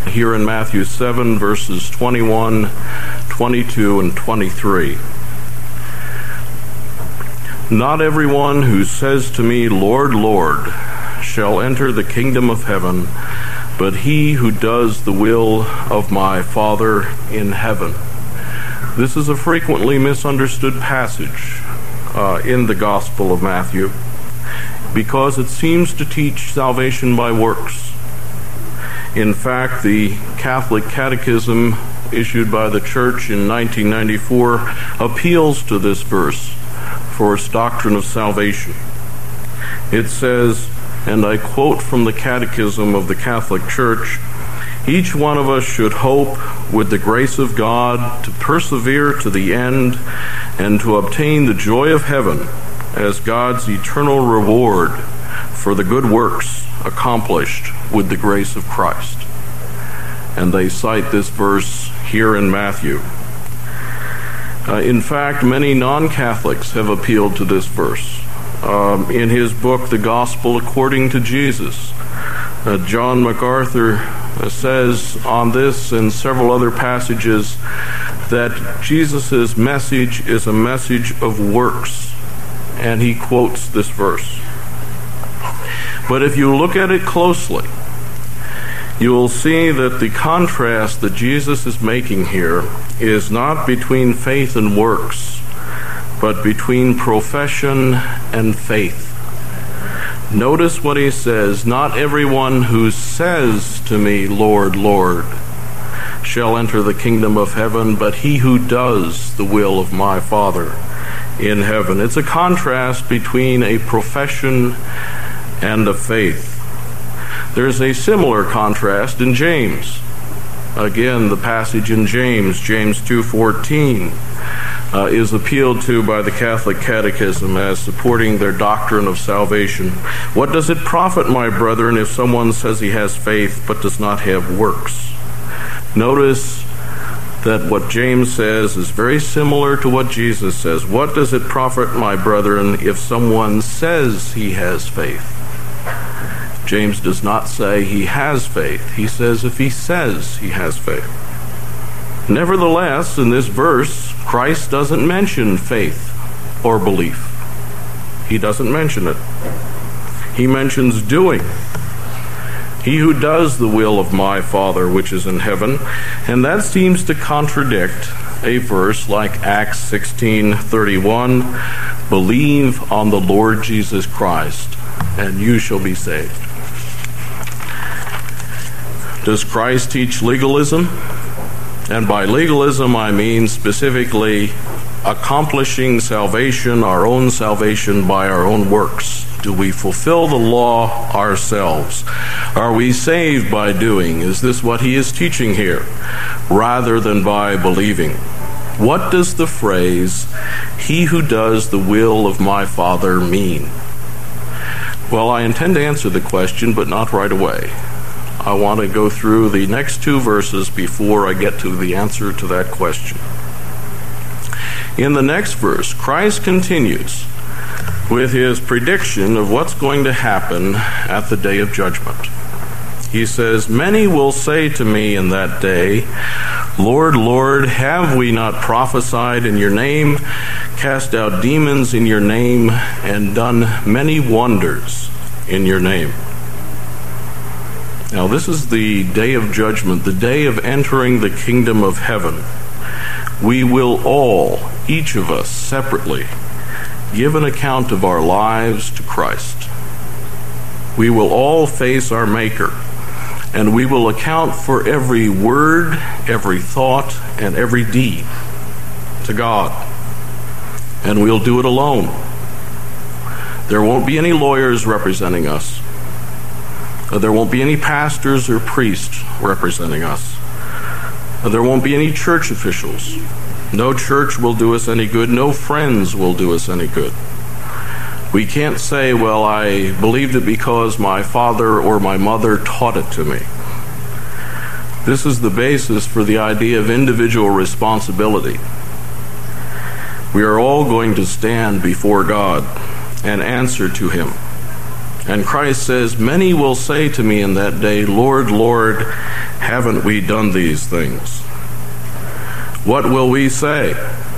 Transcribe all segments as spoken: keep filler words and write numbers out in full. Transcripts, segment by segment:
here in Matthew seven, verses twenty-one, twenty-two, and twenty-three. Not everyone who says to me, Lord, Lord, shall enter the kingdom of heaven, but he who does the will of my Father in heaven. This is a frequently misunderstood passage uh, in the Gospel of Matthew because it seems to teach salvation by works. In fact, the Catholic Catechism issued by the Church in nineteen ninety-four appeals to this verse for its doctrine of salvation. It says, and I quote from the Catechism of the Catholic Church, "Each one of us should hope, with the grace of God, to persevere to the end and to obtain the joy of heaven as God's eternal reward for the good works accomplished with the grace of Christ." And they cite this verse here in Matthew. Uh, in fact, many non-Catholics have appealed to this verse. Um, in his book, The Gospel According to Jesus, uh, John MacArthur uh, says on this and several other passages that Jesus' message is a message of works, and he quotes this verse. But if you look at it closely, you will see that the contrast that Jesus is making here is not between faith and works, but between profession and faith. Notice what he says, not everyone who says to me, Lord, Lord, shall enter the kingdom of heaven, but he who does the will of my Father in heaven. It's a contrast between a profession and a faith. There's a similar contrast in James. Again, the passage in James, James two fourteen, uh, is appealed to by the Catholic Catechism as supporting their doctrine of salvation. What does it profit, my brethren, if someone says he has faith but does not have works? Notice that what James says is very similar to what Jesus says. What does it profit, my brethren, if someone says he has faith? James does not say he has faith. He says if he says he has faith. Nevertheless, in this verse, Christ doesn't mention faith or belief. He doesn't mention it. He mentions doing. He who does the will of my Father which is in heaven. And that seems to contradict a verse like Acts sixteen thirty-one, believe on the Lord Jesus Christ, and you shall be saved. Does Christ teach legalism? And by legalism, I mean specifically accomplishing salvation, our own salvation, by our own works. Do we fulfill the law ourselves? Are we saved by doing? Is this what he is teaching here? Rather than by believing. What does the phrase, he who does the will of my Father, mean? Well, I intend to answer the question, but not right away. I want to go through the next two verses before I get to the answer to that question. In the next verse, Christ continues with his prediction of what's going to happen at the day of judgment. He says, many will say to me in that day, Lord, Lord, have we not prophesied in your name, cast out demons in your name, and done many wonders in your name? Now, this is the day of judgment, the day of entering the kingdom of heaven. We will all, each of us separately, give an account of our lives to Christ. We will all face our Maker, and we will account for every word, every thought, and every deed to God. And we'll do it alone. There won't be any lawyers representing us. There won't be any pastors or priests representing us. There won't be any church officials. No church will do us any good. No friends will do us any good. We can't say, well, I believed it because my father or my mother taught it to me. This is the basis for the idea of individual responsibility. We are all going to stand before God and answer to him. And Christ says, many will say to me in that day, Lord, Lord, Haven't we done these things? What will we say?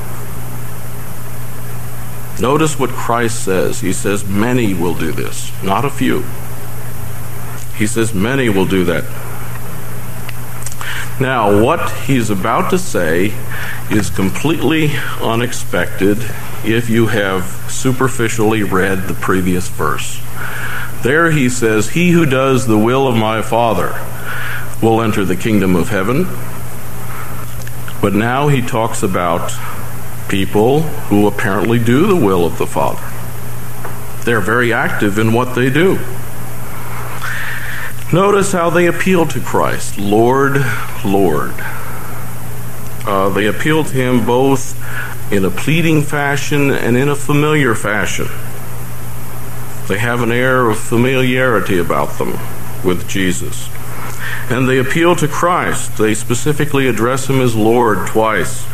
Notice what Christ says. He says many will do this, not a few. He says many will do that. Now, what he's about to say is completely unexpected if you have superficially read the previous verse. There he says, "He who does the will of my Father will enter the kingdom of heaven." But now he talks about people who apparently do the will of the Father. They're very active in what they do. Notice how they appeal to Christ. Lord, Lord. Uh, they appeal to him both in a pleading fashion and in a familiar fashion. They have an air of familiarity about them with Jesus. And they appeal to Christ. They specifically address him as Lord twice.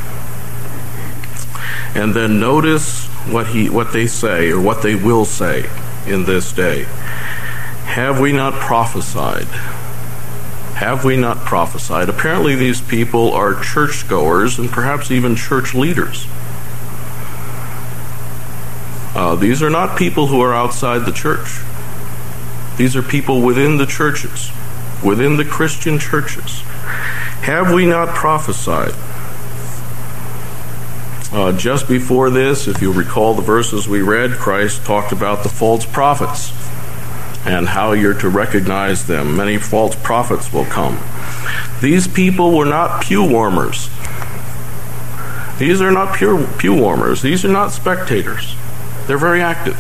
And then notice what he, what they say, or what they will say in this day. Have we not prophesied? Have we not prophesied? Apparently these people are churchgoers and perhaps even church leaders. Uh, these are not people who are outside the church. These are people within the churches, within the Christian churches. Have we not prophesied? Uh, just before this, if you recall the verses we read, Christ talked about the false prophets and how you're to recognize them. Many false prophets will come. These people were not pew warmers. These are not pew, pew warmers. These are not spectators. They're very active.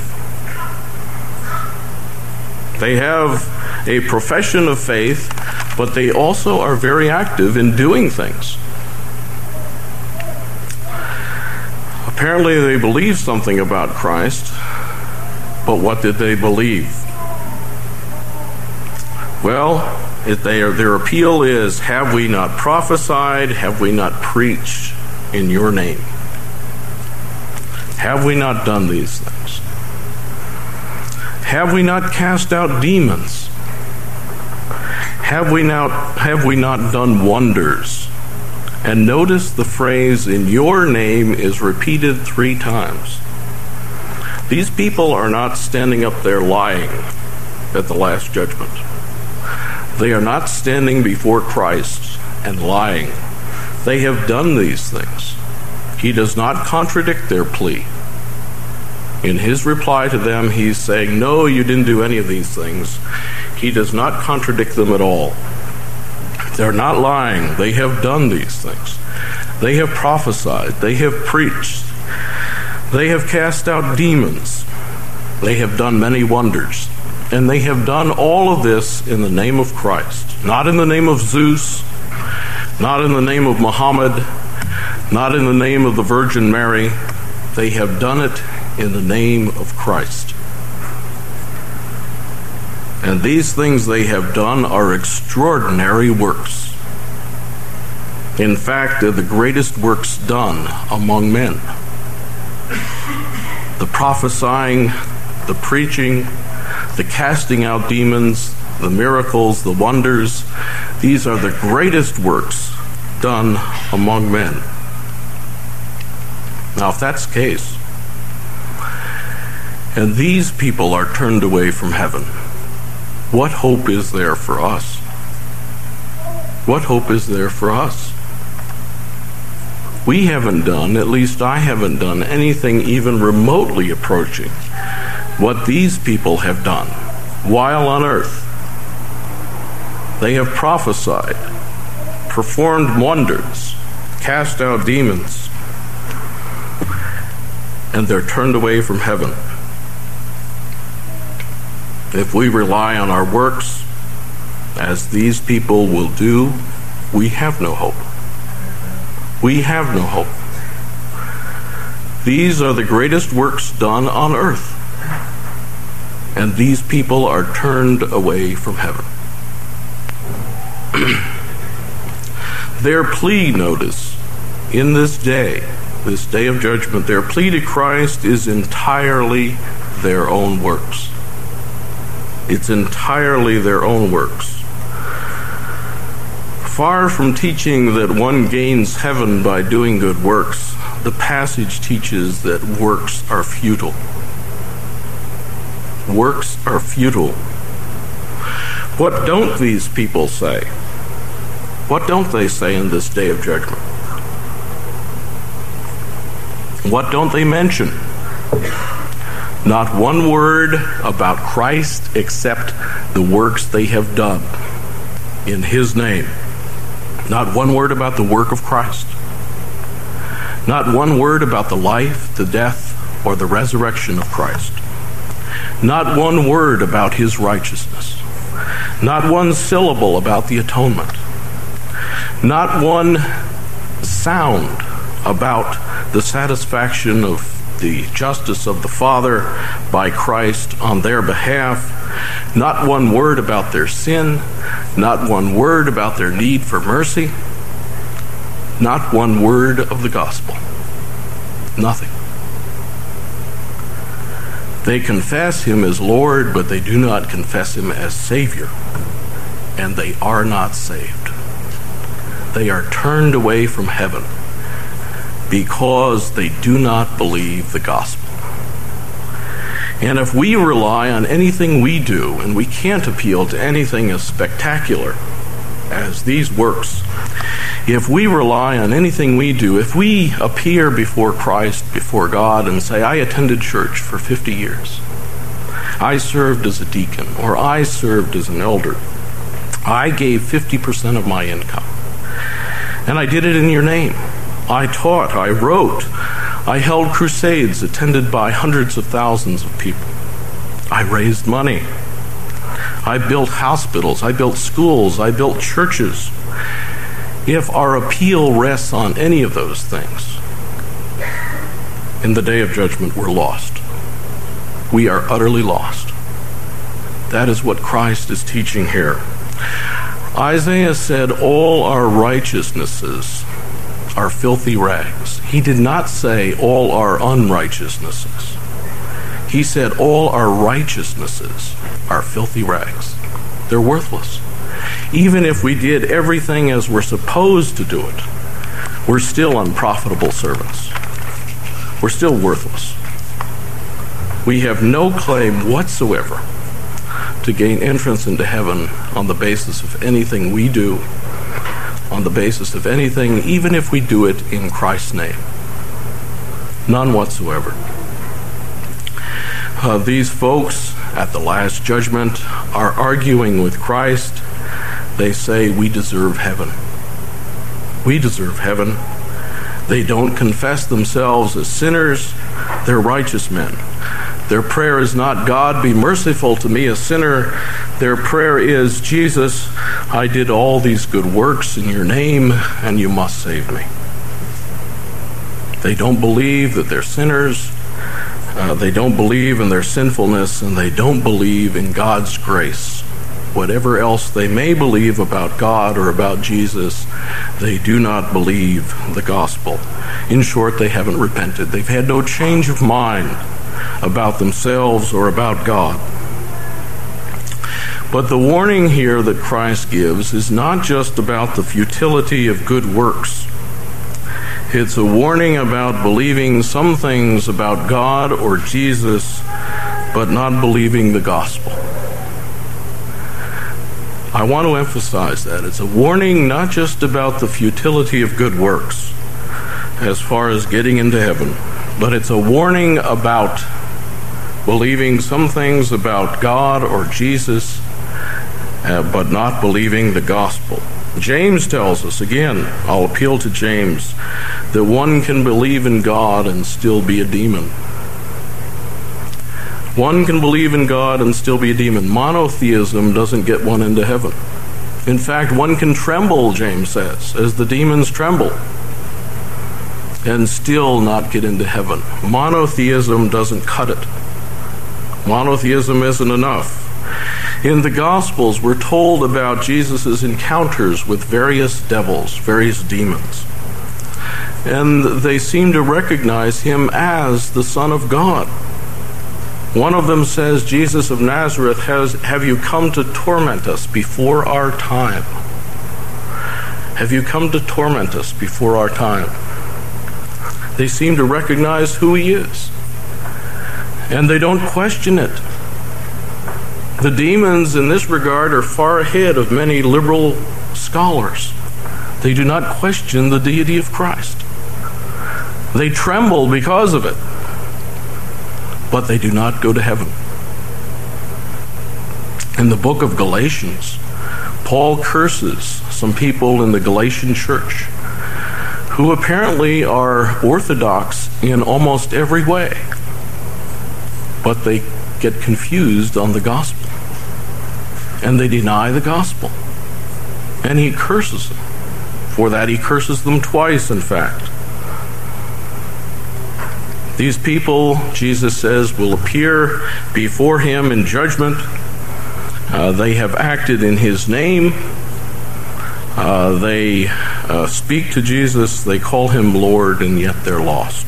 They have a profession of faith, but they also are very active in doing things. Apparently they believe something about Christ, but what did they believe? Well, if they are, their appeal is, have we not prophesied? Have we not preached in your name? Have we not done these things? Have we not cast out demons? Have we not, have we not done wonders? And notice the phrase, in your name, is repeated three times. These people are not standing up there lying at the last judgment. They are not standing before Christ and lying. They have done these things. He does not contradict their plea. In his reply to them, he's saying, no, you didn't do any of these things. He does not contradict them at all. They're not lying. They have done these things. They have prophesied. They have preached. They have cast out demons. They have done many wonders. And they have done all of this in the name of Christ. Not in the name of Zeus, not in the name of Muhammad, not in the name of the Virgin Mary. They have done it in the name of Christ. And these things they have done are extraordinary works. In fact, they're the greatest works done among men. The prophesying, the preaching, the casting out demons, the miracles, the wonders, these are the greatest works done among men. Now, if that's the case, and these people are turned away from heaven, what hope is there for us? What hope is there for us? We haven't done, at least I haven't done, anything even remotely approaching what these people have done while on earth. They have prophesied, performed wonders, cast out demons, and they're turned away from heaven. If we rely on our works, as these people will do, we have no hope. We have no hope. These are the greatest works done on earth, and these people are turned away from heaven. Their plea, notice, in this day, this day of judgment, their plea to Christ is entirely their own works. It's entirely their own works. Far from teaching that one gains heaven by doing good works, the passage teaches that works are futile. Works are futile. What don't these people say? What don't they say in this day of judgment? What don't they mention? Not one word about Christ except the works they have done in His name. Not one word about the work of Christ. Not one word about the life, the death, or the resurrection of Christ. Not one word about His righteousness. Not one syllable about the atonement. Not one sound about the satisfaction of the justice of the Father by Christ on their behalf. Not one word about their sin. Not one word about their need for mercy. Not one word of the gospel. Nothing. They confess Him as Lord, but they do not confess Him as Savior, and they are not saved. They are turned away from heaven because they do not believe the gospel. And if we rely on anything we do, and we can't appeal to anything as spectacular as these works, if we rely on anything we do, if we appear before Christ, before God, and say, I attended church for fifty years, I served as a deacon, or I served as an elder, I gave fifty percent of my income, and I did it in your name. I taught, I wrote, I held crusades attended by hundreds of thousands of people. I raised money. I built hospitals, I built schools, I built churches. If our appeal rests on any of those things, in the day of judgment we're lost. We are utterly lost. That is what Christ is teaching here. Isaiah said, all our righteousnesses are filthy rags. He did not say all our unrighteousnesses. He said all our righteousnesses are filthy rags. They're worthless. Even if we did everything as we're supposed to do it, we're still unprofitable servants. We're still worthless. We have no claim whatsoever to gain entrance into heaven on the basis of anything we do, on the basis of anything, even if we do it in Christ's name. None whatsoever. Uh, these folks at the last judgment are arguing with Christ. They say, we deserve heaven. We deserve heaven. They don't confess themselves as sinners. They're righteous men. Their prayer is not, God, be merciful to me, a sinner. Their prayer is, Jesus, I did all these good works in your name, and you must save me. They don't believe that they're sinners. Uh, they don't believe in their sinfulness, and they don't believe in God's grace. Whatever else they may believe about God or about Jesus, they do not believe the gospel. In short, they haven't repented. They've had no change of mind about themselves or about God. But the warning here that Christ gives is not just about the futility of good works. It's a warning about believing some things about God or Jesus, but not believing the gospel. I want to emphasize that. It's a warning not just about the futility of good works as far as getting into heaven, but it's a warning about believing some things about God or Jesus, uh, but not believing the gospel. James tells us, again, I'll appeal to James, that one can believe in God and still be a demon. One can believe in God and still be a demon. Monotheism doesn't get one into heaven. In fact, one can tremble, James says, as the demons tremble, and still not get into heaven. Monotheism doesn't cut it. Monotheism isn't enough. In the Gospels, we're told about Jesus' encounters with various devils, various demons. And they seem to recognize him as the Son of God. One of them says, Jesus of Nazareth, has, have you come to torment us before our time? Have you come to torment us before our time? They seem to recognize who he is, and they don't question it. The demons in this regard are far ahead of many liberal scholars. They do not question the deity of Christ. They tremble because of it, but they do not go to heaven. In the book of Galatians, Paul curses some people in the Galatian church who apparently are orthodox in almost every way, but they get confused on the gospel, and they deny the gospel, and he curses them. For that, he curses them twice, in fact. These people, Jesus says, will appear before him in judgment. Uh, they have acted in his name. Uh, they uh, speak to Jesus. They call him Lord, and yet they're lost.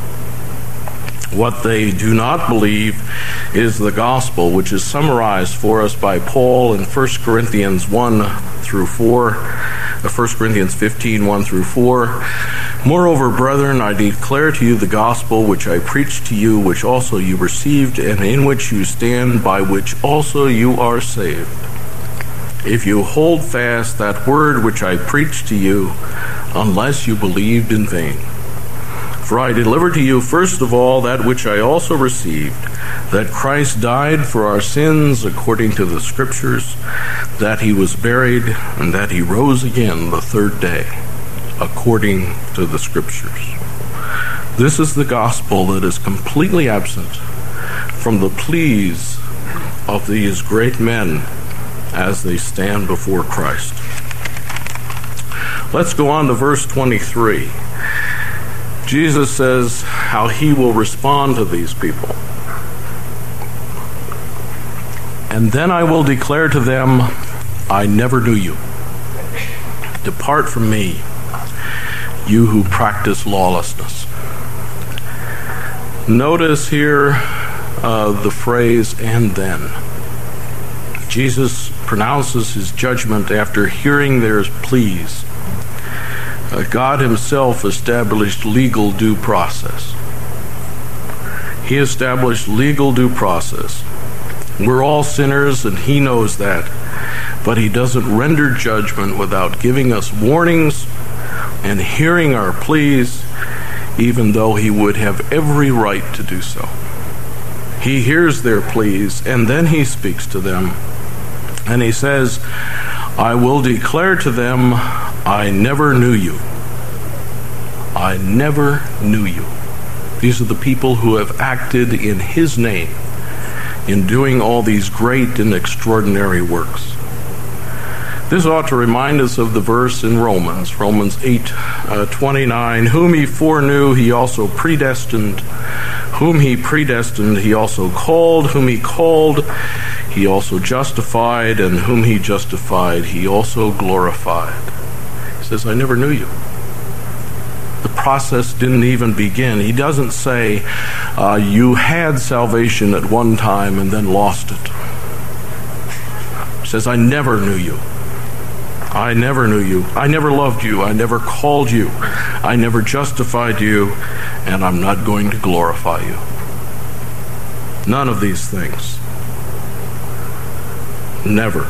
What they do not believe is the gospel, which is summarized for us by Paul in First Corinthians one through four, First Corinthians fifteen, one through four. Moreover, brethren, I declare to you the gospel which I preached to you, which also you received, and in which you stand, by which also you are saved, if you hold fast that word which I preached to you, unless you believed in vain. For I delivered to you first of all that which I also received, that Christ died for our sins according to the Scriptures, that he was buried, and that he rose again the third day according to the Scriptures. This is the gospel that is completely absent from the pleas of these great men as they stand before Christ. Let's go on to verse twenty-three. Jesus says how he will respond to these people. And then I will declare to them, I never knew you. Depart from me, you who practice lawlessness. Notice here uh, the phrase, and then. Jesus pronounces his judgment after hearing their pleas. Uh, God himself established legal due process. He established legal due process. We're all sinners, and he knows that. But he doesn't render judgment without giving us warnings and hearing our pleas, even though he would have every right to do so. He hears their pleas, and then he speaks to them. And he says, I will declare to them, I never knew you. I never knew you. These are the people who have acted in his name in doing all these great and extraordinary works. This ought to remind us of the verse in Romans, Romans eight uh, twenty-nine, whom he foreknew, he also predestined. Whom he predestined, he also called. Whom he called, he also justified. And whom he justified, he also glorified. He says, I never knew you. The process didn't even begin. He doesn't say, uh, you had salvation at one time and then lost it. He says, I never knew you. I never knew you. I never loved you. I never called you. I never justified you, and I'm not going to glorify you. None of these things. Never.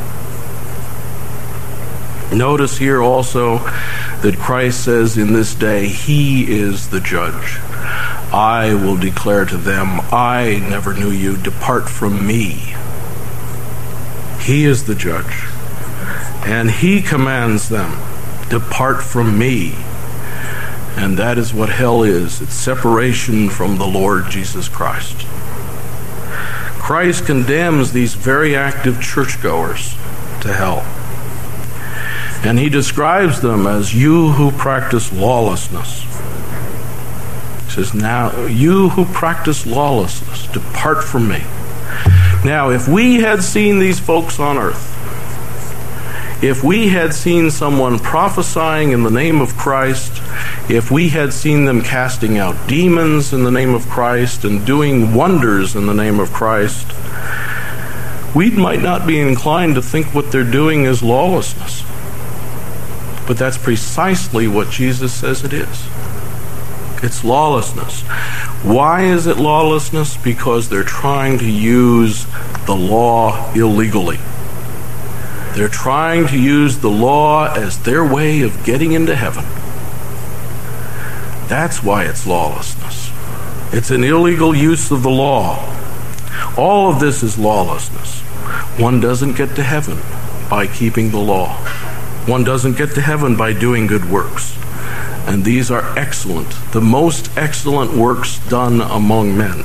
Notice here also that Christ says in this day, he is the judge. I will declare to them, I never knew you. Depart from me. He is the judge. And he commands them, depart from me. And that is what hell is. It's separation from the Lord Jesus Christ. Christ condemns these very active churchgoers to hell. And he describes them as you who practice lawlessness. He says, now, you who practice lawlessness, depart from me. Now, if we had seen these folks on earth, if we had seen someone prophesying in the name of Christ, if we had seen them casting out demons in the name of Christ and doing wonders in the name of Christ, we might not be inclined to think what they're doing is lawlessness. But that's precisely what Jesus says it is. It's lawlessness. Why is it lawlessness? Because they're trying to use the law illegally. They're trying to use the law as their way of getting into heaven. That's why it's lawlessness. It's an illegal use of the law. All of this is lawlessness. One doesn't get to heaven by keeping the law. One doesn't get to heaven by doing good works. And these are excellent, the most excellent works done among men.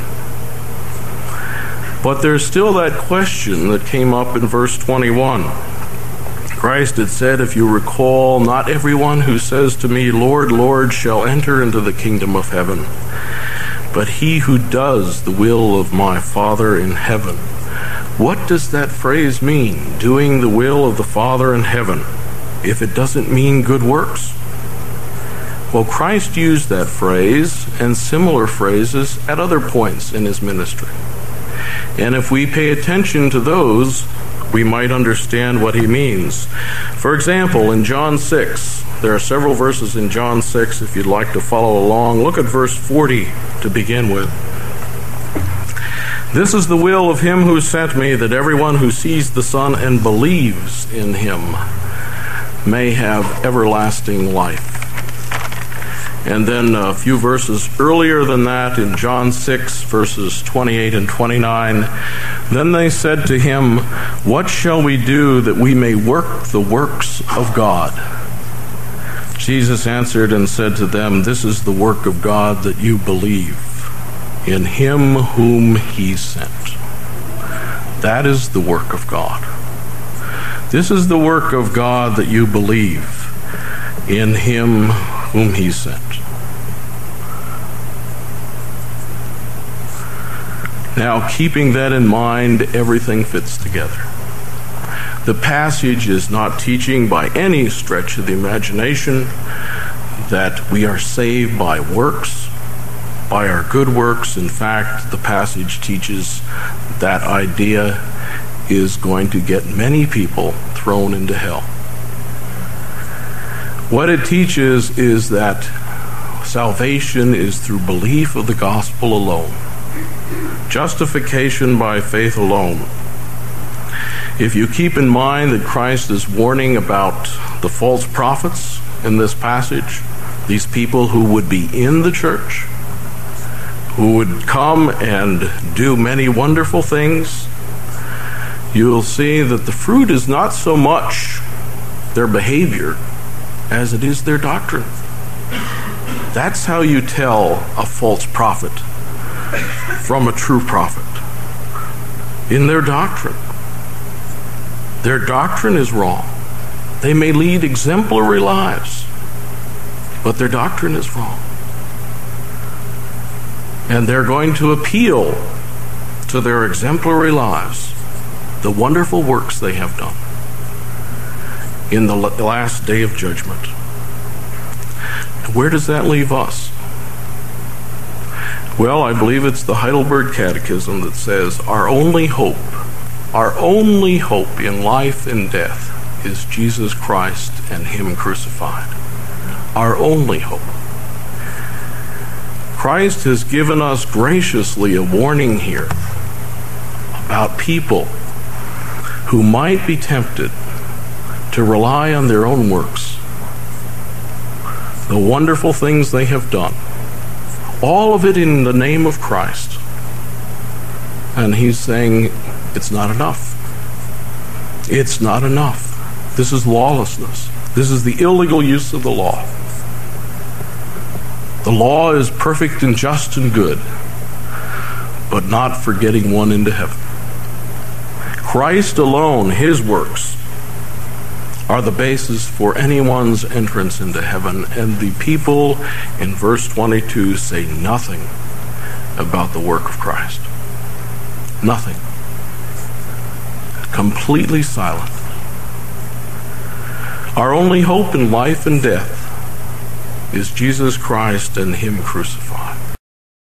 But there's still that question that came up in verse twenty-one. Christ had said, if you recall, not everyone who says to me, Lord, Lord, shall enter into the kingdom of heaven, but he who does the will of my Father in heaven. What does that phrase mean, doing the will of the Father in heaven, if it doesn't mean good works? Well, Christ used that phrase and similar phrases at other points in his ministry. And if we pay attention to those, we might understand what he means. For example, in John six, there are several verses in John six, if you'd like to follow along. Look at verse forty to begin with. This is the will of him who sent me, that everyone who sees the Son and believes in him may have everlasting life. And then a few verses earlier than that, in John six, verses twenty-eight and twenty-nine, then they said to him, what shall we do that we may work the works of God? Jesus answered and said to them, this is the work of God, that you believe in him whom he sent. That is the work of God. This is the work of God, that you believe in him whom he sent. Now, keeping that in mind, everything fits together. The passage is not teaching by any stretch of the imagination that we are saved by works, by our good works. In fact, the passage teaches that idea is going to get many people thrown into hell. What it teaches is that salvation is through belief of the gospel alone. Justification by faith alone. If you keep in mind that Christ is warning about the false prophets in this passage, these people who would be in the church, who would come and do many wonderful things, you will see that the fruit is not so much their behavior as it is their doctrine. That's how you tell a false prophet from a true prophet. In their doctrine. Their doctrine is wrong. They may lead exemplary lives, but their doctrine is wrong. And they're going to appeal to their exemplary lives, the wonderful works they have done in the last day of judgment. Where does that leave us? Well, I believe it's the Heidelberg Catechism that says our only hope, our only hope in life and death is Jesus Christ and him crucified. Our only hope. Christ has given us graciously a warning here about people who might be tempted to rely on their own works, the wonderful things they have done, all of it in the name of Christ. And he's saying, it's not enough. It's not enough. This is lawlessness. This is the illegal use of the law. The law is perfect and just and good, but not for getting one into heaven. Christ alone, his works, are the basis for anyone's entrance into heaven. And the people in verse twenty-two say nothing about the work of Christ. Nothing. Completely silent. Our only hope in life and death is Jesus Christ and him crucified.